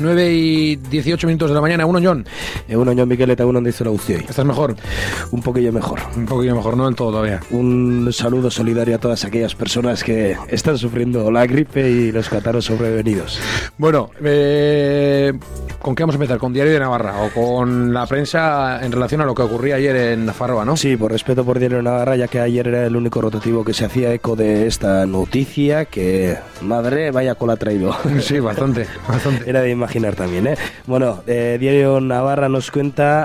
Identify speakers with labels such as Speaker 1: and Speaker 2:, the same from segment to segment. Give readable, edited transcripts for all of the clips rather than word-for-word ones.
Speaker 1: 9:18 de la mañana. Egunon, Jon.
Speaker 2: Egunon, Jon Miquel, eta egunon dizu guztioi.
Speaker 1: ¿Estás mejor?
Speaker 2: Un poquillo mejor,
Speaker 1: no del todo todavía.
Speaker 2: Un saludo solidario a todas aquellas personas que están sufriendo la gripe y los catarros sobrevenidos.
Speaker 1: Bueno, ¿con qué vamos a empezar? ¿Con Diario de Navarra o con la prensa en relación a lo que ocurría ayer en Nafarroa, no?
Speaker 2: Sí, por respeto por Diario de Navarra, ya que ayer era el único rotativo que se hacía eco de esta noticia, que madre, vaya cola traído.
Speaker 1: Sí, bastante.
Speaker 2: Era de imaginar también, ¿eh? Bueno, Diario Navarra nos cuenta,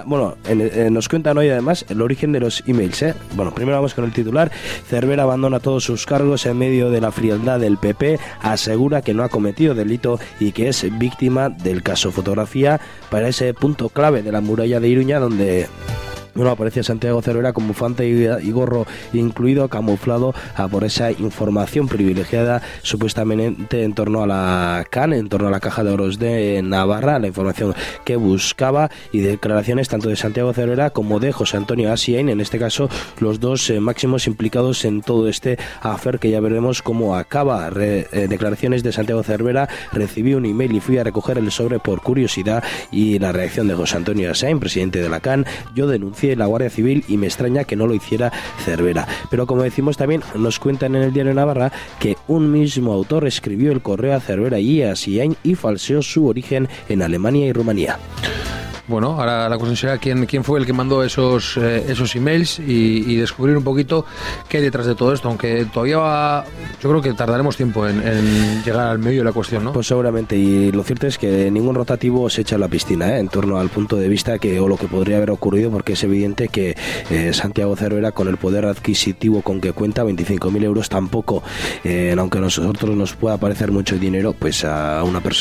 Speaker 2: nos cuentan hoy además el origen de los emails, ¿eh? Bueno, primero vamos con el titular. Cervera abandona todos sus cargos en medio de la frialdad del PP, asegura que no ha cometido delito y que es víctima del caso. Fotografía para ese punto clave de la muralla de Iruña, donde aparece Santiago Cervera con bufante y gorro incluido, camuflado por esa información privilegiada supuestamente en torno a la CAN, en torno a la Caja de Ahorros de Navarra, la información que buscaba, y declaraciones tanto de Santiago Cervera como de José Antonio Asiain, en este caso los dos máximos implicados en todo este affair que ya veremos cómo acaba. Declaraciones de Santiago Cervera: recibí un email y fui a recoger el sobre por curiosidad. Y la reacción de José Antonio Asiain, presidente de la CAN: yo denuncié la Guardia Civil y me extraña que no lo hiciera Cervera. Pero como decimos, también nos cuentan en el Diario Navarra que un mismo autor escribió el correo a Cervera y a Asiain y falseó su origen en Alemania y Rumanía.
Speaker 1: Bueno, ahora la cuestión será quién fue el que mandó esos emails y descubrir un poquito qué hay detrás de todo esto, aunque todavía yo creo que tardaremos tiempo en llegar al medio de la cuestión, ¿no?
Speaker 2: Pues seguramente, y lo cierto es que ningún rotativo se echa a la piscina, en torno al punto de vista o lo que podría haber ocurrido, porque es evidente que Santiago Cervera, con el poder adquisitivo con que cuenta, 25.000 euros tampoco, aunque a nosotros nos pueda parecer mucho dinero, pues a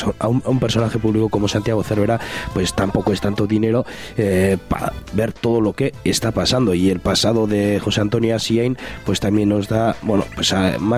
Speaker 2: un personaje público como Santiago Cervera, pues tampoco es tanto dinero para ver todo lo que está pasando. Y el pasado de José Antonio Asiain pues también nos da pues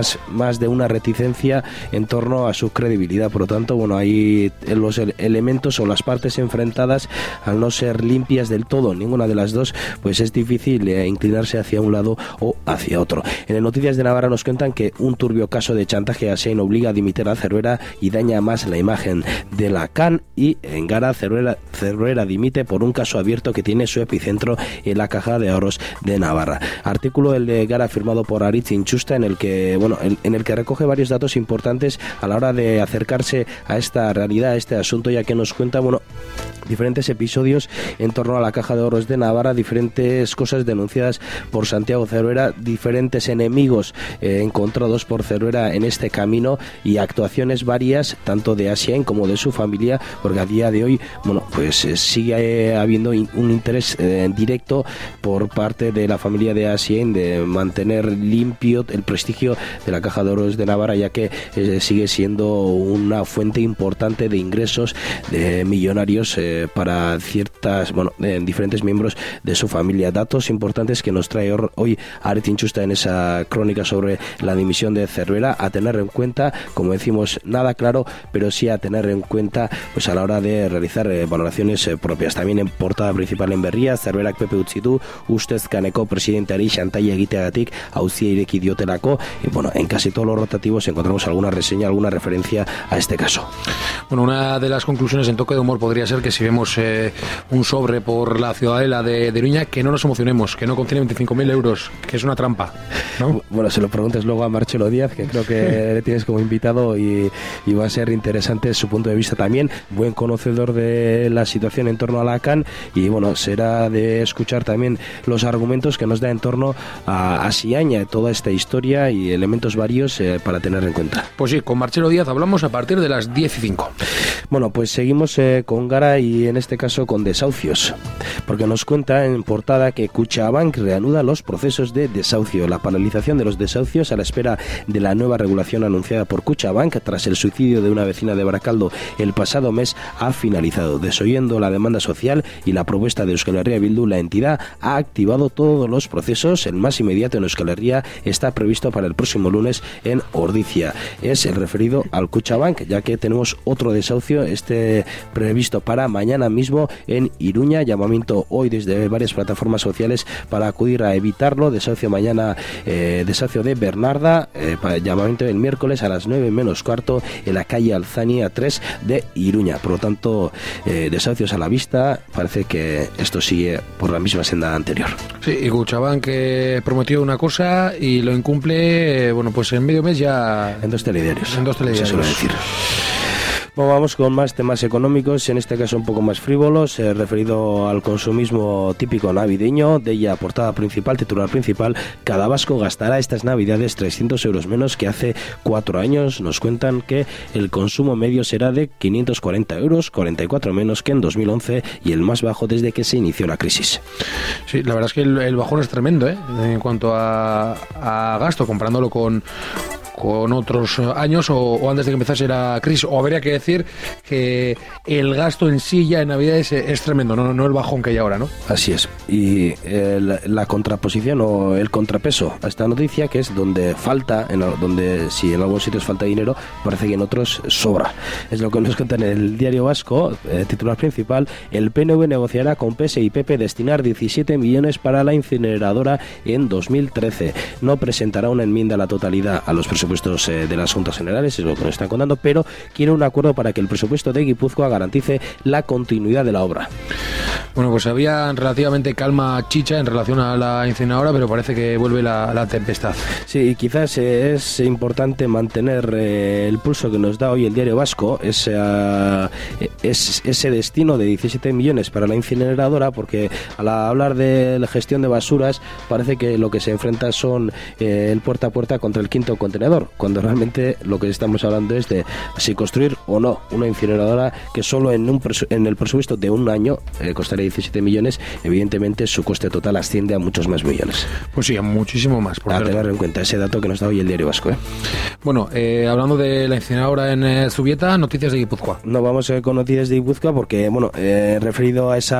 Speaker 2: más de una reticencia en torno a su credibilidad. Por lo tanto, ahí los elementos o las partes enfrentadas, al no ser limpias del todo ninguna de las dos, pues es difícil inclinarse hacia un lado o hacia otro. En el Noticias de Navarra nos cuentan que un turbio caso de chantaje a Asiain obliga a dimitir a Cervera y daña más la imagen de la CAN, y en Gara Cervera dimite por un caso abierto que tiene su epicentro en la Caja de Ahorros de Navarra. Artículo el de Gara firmado por Aritz Inchusta, en el que recoge varios datos importantes a la hora de acercarse a esta realidad, a este asunto, ya que nos cuenta diferentes episodios en torno a la Caja de Ahorros de Navarra, diferentes cosas denunciadas por Santiago Cervera, diferentes enemigos encontrados por Cervera en este camino, y actuaciones varias tanto de Asiain como de su familia, porque a día de hoy sigue habiendo un interés directo por parte de la familia de Asiain de mantener limpio el prestigio de la Caja de Ahorros de Navarra, ya que sigue siendo una fuente importante de ingresos de millonarios para diferentes miembros de su familia. Datos importantes que nos trae hoy Aritz Inchusta en esa crónica sobre la dimisión de Cervera, a tener en cuenta, como decimos, nada claro, pero sí a tener en cuenta pues a la hora de realizar valoraciones propias. También en portada principal en Berria: Cerverak Pepe utzi du, ustez kaneko presidenteari xantaia egiteagatik auzia ireki diotelako. Y en casi todos los rotativos encontramos alguna reseña, alguna referencia a este caso.
Speaker 1: Una de las conclusiones en toque de humor podría ser que si vemos un sobre por la ciudadela de Iruña, que no nos emocionemos, que no contiene 25.000 euros, que es una trampa, ¿no?
Speaker 2: Se lo preguntes luego a Marcelo Díaz, que creo que le tienes como invitado, y va a ser interesante su punto de vista también, buen conocedor de la situación en torno a la CAN, y será de escuchar también los argumentos que nos da en torno a Asiain, toda esta historia y elementos varios para tener en cuenta.
Speaker 1: Pues sí, con Marcelo Díaz hablamos a partir de las 10:05.
Speaker 2: Pues seguimos con Gara, y en este caso con desahucios, porque nos cuenta en portada que Kutxabank reanuda los procesos de desahucio. La paralización de los desahucios a la espera de la nueva regulación anunciada por Kutxabank tras el suicidio de una vecina de Barakaldo el pasado mes ha finalizado. Desoyendo la demanda social y la propuesta de Euskal Herria Bildu, la entidad ha activado todos los procesos. El más inmediato en Euskal Herria está previsto para el próximo lunes en Ordizia. Es el referido al Kutxabank, ya que tenemos otro desahucio desahucio esté previsto para mañana mismo en Iruña. Llamamiento hoy desde varias plataformas sociales para acudir a evitarlo. Desahucio mañana, desahucio de Bernarda, llamamiento el miércoles a las 9 menos cuarto en la calle Alzania 3 de Iruña. Por lo tanto, desahucios a la vista. Parece que esto sigue por la misma senda anterior.
Speaker 1: Sí, y Kutxabank que prometió una cosa y lo incumple, bueno, pues en medio mes ya...
Speaker 2: En 2 telediarios.
Speaker 1: En 2 telediarios.
Speaker 2: Se suele decir. Bueno, vamos con más temas económicos, en este caso un poco más frívolos, referido al consumismo típico navideño. De ella, portada principal, titular principal: cada vasco gastará estas navidades 300 euros menos que hace 4 años. Nos cuentan que el consumo medio será de 540 euros, 44 menos que en 2011 y el más bajo desde que se inició la crisis.
Speaker 1: Sí, la verdad es que el bajón es tremendo, en cuanto a gasto, comparándolo con otros años o antes de que empezase la crisis. O habría que decir que el gasto en sí ya en Navidades es tremendo, no el bajón que hay ahora, ¿no?
Speaker 2: Así es. Y la contraposición o el contrapeso a esta noticia, que es donde falta, donde si en algunos sitios falta dinero, parece que en otros sobra. Es lo que nos cuenta en el Diario Vasco, titular principal: el PNV negociará con PS y PP destinar 17 millones para la incineradora en 2013. No presentará una enmienda a la totalidad a los presupuestos de las Juntas Generales, es lo que nos están contando, pero quiere un acuerdo para que el presupuesto de Guipúzcoa garantice la continuidad de la obra.
Speaker 1: Bueno, pues había relativamente calma chicha en relación a la incineradora, pero parece que vuelve la tempestad.
Speaker 2: Sí, y quizás es importante mantener el pulso que nos da hoy el Diario Vasco, ese destino de 17 millones para la incineradora, porque al hablar de la gestión de basuras parece que lo que se enfrenta son el puerta a puerta contra el quinto contenedor, cuando realmente lo que estamos hablando es de si construir o no una incineradora que solo en el presupuesto de un año costaría 17 millones. Evidentemente su coste total asciende a muchos más millones.
Speaker 1: Pues sí, a muchísimo más.
Speaker 2: A tener en cuenta ese dato que nos da hoy el Diario Vasco.
Speaker 1: Bueno, hablando de la incineradora en Zubieta, noticias de Guipúzcoa.
Speaker 2: No vamos con noticias de Guipúzcoa porque, bueno, referido a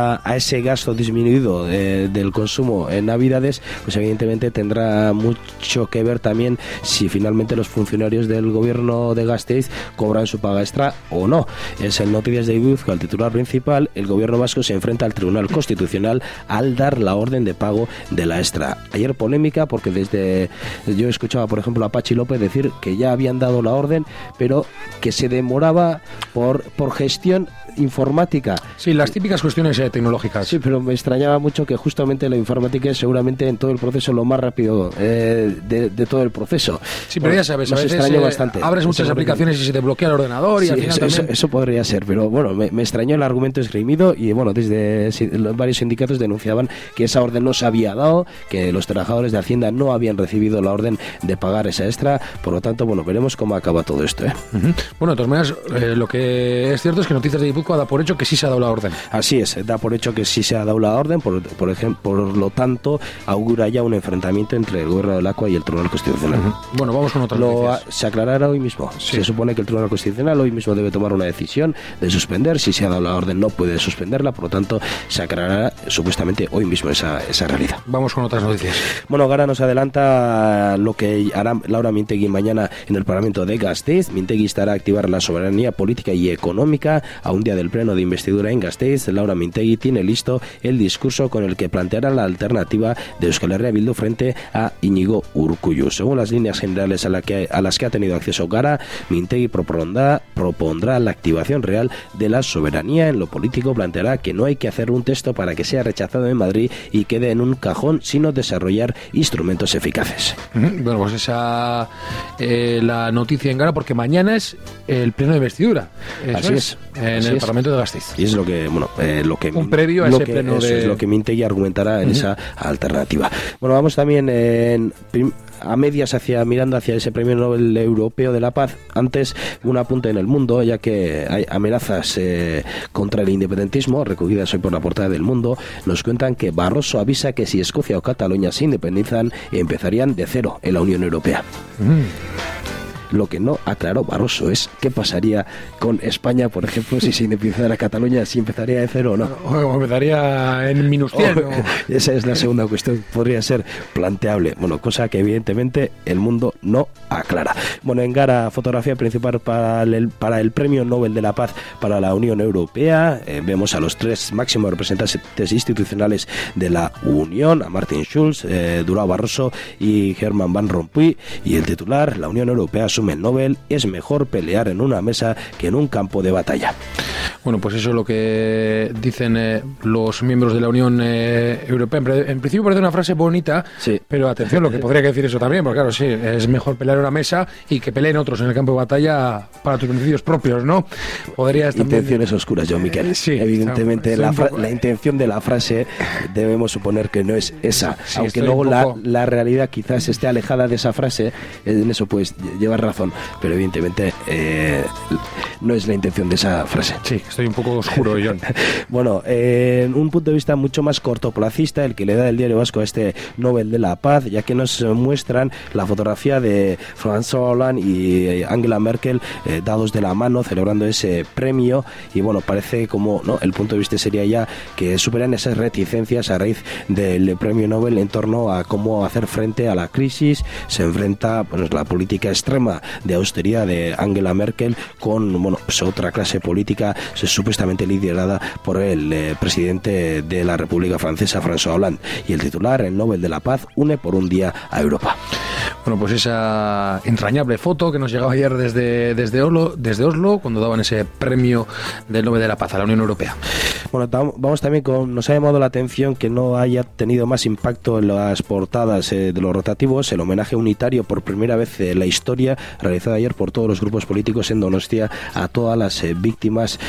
Speaker 2: ese gasto disminuido del consumo en Navidades, pues evidentemente tendrá mucho que ver también si finalmente los funcionarios del gobierno de Gasteiz cobran su paga extra o no. Es en Noticias de Guipúzcoa el titular principal: el gobierno vasco se enfrenta al Tribunal Constitucional al dar la orden de pago de la extra. Ayer polémica porque yo escuchaba, por ejemplo, a Pachi López decir que ya habían dado la orden, pero que se demoraba por gestión informática.
Speaker 1: Sí, las típicas cuestiones tecnológicas.
Speaker 2: Sí, pero me extrañaba mucho que justamente la informática es seguramente en todo el proceso lo más rápido de todo el proceso.
Speaker 1: Sí, pero ya sabes, a veces
Speaker 2: extrañó bastante.
Speaker 1: Abres muchas aplicaciones y se te bloquea el ordenador y
Speaker 2: sí,
Speaker 1: al final
Speaker 2: eso podría ser, pero bueno, me extrañó el argumento esgrimido y bueno, desde varios sindicatos denunciaban que esa orden no se había dado, que los trabajadores de Hacienda no habían recibido la orden de pagar esa extra, por lo tanto, bueno, veremos cómo acaba todo esto.
Speaker 1: Uh-huh. Bueno, de todas maneras, lo que es cierto es que Noticias de Guipúzcoa da por hecho que sí se ha dado la orden.
Speaker 2: Así es, da por hecho que sí se ha dado la orden, por lo tanto, augura ya un enfrentamiento entre el gobierno del Aqua y el Tribunal Constitucional.
Speaker 1: Uh-huh. Bueno, vamos con otras noticias.
Speaker 2: Se aclarará hoy mismo. Sí. Se supone que el Tribunal Constitucional hoy mismo debe tomar una decisión de suspender. Si se ha dado la orden, no puede suspenderla, por lo tanto, se aclarará supuestamente hoy mismo esa realidad.
Speaker 1: Vamos con otras noticias.
Speaker 2: Bueno, Gara nos adelanta lo que hará Laura Mintegui mañana en el Parlamento de Gasteiz. Mintegui estará a activar la soberanía política y económica. A un día del pleno de investidura en Gasteiz, Laura Mintegui tiene listo el discurso con el que planteará la alternativa de Euskal Herria Bildu frente a Íñigo Urkullu. Según las líneas generales a las que ha tenido acceso Gara, Mintegui propondrá la activación real de la soberanía. En lo político planteará que no hay que hacer un texto para que sea rechazado en Madrid y quede en un cajón, sino desarrollar instrumentos eficaces.
Speaker 1: Bueno, pues esa la noticia en Gara, porque mañana es el pleno de investidura.
Speaker 2: Así es.
Speaker 1: En el Parlamento de Gasteiz.
Speaker 2: Y es lo que,
Speaker 1: un previo a ese pleno
Speaker 2: es lo que Mintegui argumentará en esa alternativa. Bueno, vamos también a medias mirando hacia ese Premio Nobel Europeo de la Paz. Antes, un apunte en El Mundo, ya que hay amenazas contra el independentismo recogidas hoy por la portada del Mundo. Nos cuentan que Barroso avisa que si Escocia o Cataluña se independizan, empezarían de cero en la Unión Europea. Lo que no aclaró Barroso es qué pasaría con España, por ejemplo, si se independizara Cataluña, si empezaría de cero o no.
Speaker 1: O empezaría en minus 100.
Speaker 2: Esa es la segunda cuestión, podría ser planteable. Bueno, cosa que evidentemente el mundo no aclara. Bueno, en Gara, fotografía principal para el Premio Nobel de la Paz para la Unión Europea. Vemos a los 3 máximos representantes institucionales de la Unión, a Martin Schulz, Durão Barroso y Herman Van Rompuy, y el titular: la Unión Europea asume el Nobel, es mejor pelear en una mesa que en un campo de batalla.
Speaker 1: Bueno, pues eso es lo que dicen los miembros de la Unión Europea. En principio parece una frase bonita,
Speaker 2: sí,
Speaker 1: pero atención, lo que podría decir eso también, porque claro, sí, es mejor pelear en una mesa y que peleen otros en el campo de batalla para tus beneficios propios, ¿no? Podrías también...
Speaker 2: Intenciones oscuras, John Miquel.
Speaker 1: Sí,
Speaker 2: evidentemente la intención de la frase debemos suponer que no es esa,
Speaker 1: sí,
Speaker 2: aunque luego la realidad quizás esté alejada de esa frase. En eso pues llevas razón, pero evidentemente no es la intención de esa frase.
Speaker 1: Sí, estoy un poco oscuro, John.
Speaker 2: Bueno, en un punto de vista mucho más cortoplacista, el que le da el Diario Vasco a este Nobel de la Paz, ya que nos muestran la fotografía de François Hollande y Angela Merkel dados de la mano celebrando ese premio, y bueno, parece como, ¿no?, el punto de vista sería ya que superan esas reticencias a raíz del premio Nobel en torno a cómo hacer frente a la crisis. Se enfrenta, bueno, la política extrema de austeridad de Angela Merkel con, bueno, pues otra clase política supuestamente liderada por el presidente de la República Francesa, François Hollande, y el titular: el Nobel de la Paz une por un día a Europa.
Speaker 1: Bueno, pues esa entrañable foto que nos llegaba ayer desde Oslo, cuando daban ese premio del Nobel de la Paz a la Unión Europea.
Speaker 2: Bueno, vamos también con... Nos ha llamado la atención que no haya tenido más impacto en las portadas de los rotativos el homenaje unitario por primera vez en la historia realizado ayer por todos los grupos políticos en Donostia a todas las víctimas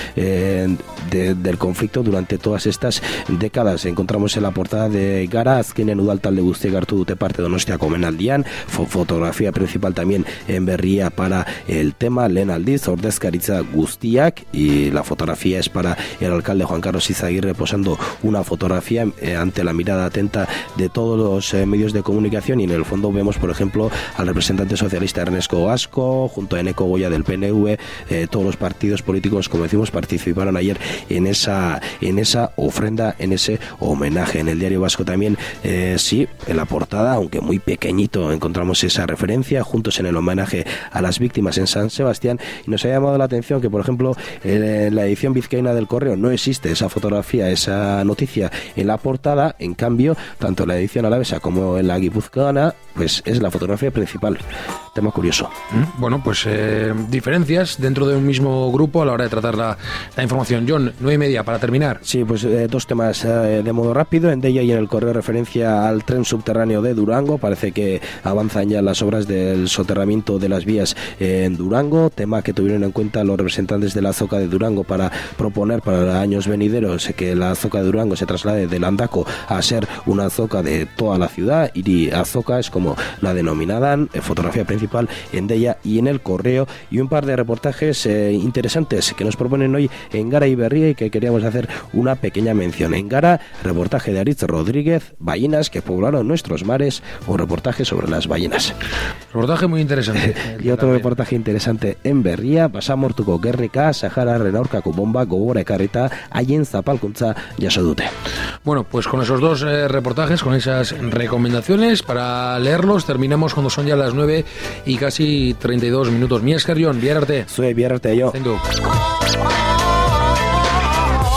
Speaker 2: del conflicto durante todas estas décadas. Encontramos en la portada de Gara: azkenen udal talde guztiek hartu dute parte Donostiako omenaldian. Fotografía principal también en Berria para el tema, lehen aldiz ordezkaritza guztiak, y la fotografía es para el alcalde Juan Carlos Izaguirre posando una fotografía ante la mirada atenta de todos los medios de comunicación, y en el fondo vemos, por ejemplo, al representante socialista Ernesto Asko junto a Eneko Goya del PNV. Todos los partidos políticos, como decimos, participaron ayer en esa ofrenda, en ese homenaje. En el Diario Vasco también, sí, en la portada, aunque muy pequeñito, encontramos esa referencia: juntos en el homenaje a las víctimas en San Sebastián. Y nos ha llamado la atención que, por ejemplo, en la edición vizcaína del Correo no existe esa fotografía, esa noticia en la portada. En cambio, tanto en la edición alavesa como en la guipuzcoana, pues es la fotografía principal. Tema curioso.
Speaker 1: Bueno, pues diferencias dentro de un mismo grupo a la hora de tratar la información. John, 9:30 para terminar.
Speaker 2: Sí, pues dos temas de modo rápido. En Deia y en el Correo referencia al tren subterráneo de Durango. Parece que avanzan ya las obras del soterramiento de las vías en Durango, tema que tuvieron en cuenta los representantes de la Azoka de Durango para proponer para años venideros que la Azoka de Durango se traslade de Landako a ser una azoka de toda la ciudad. Iri Azoka es como la denominadan. Fotografía principal en Deia y en el Correo, y un par de reportajes interesantes que nos proponen hoy en Gara y Berria y que queríamos hacer una pequeña mención. En Gara, reportaje de Aritz Rodríguez: ballenas que poblaron nuestros mares, un reportaje sobre las ballenas.
Speaker 1: Reportaje muy interesante.
Speaker 2: Y otro reportaje interesante en Berria: basamortuko gerrika, Sahararen aurkako bomba gogora ekarrita haien zapalkuntza jaso dute.
Speaker 1: Bueno, pues con esos dos reportajes, con esas recomendaciones para leerlos, terminamos cuando son ya las 9 y casi 32 minutos. Mi esker, Jon, bihar arte.
Speaker 2: Zue, bihar arte, jo.
Speaker 1: Thank you.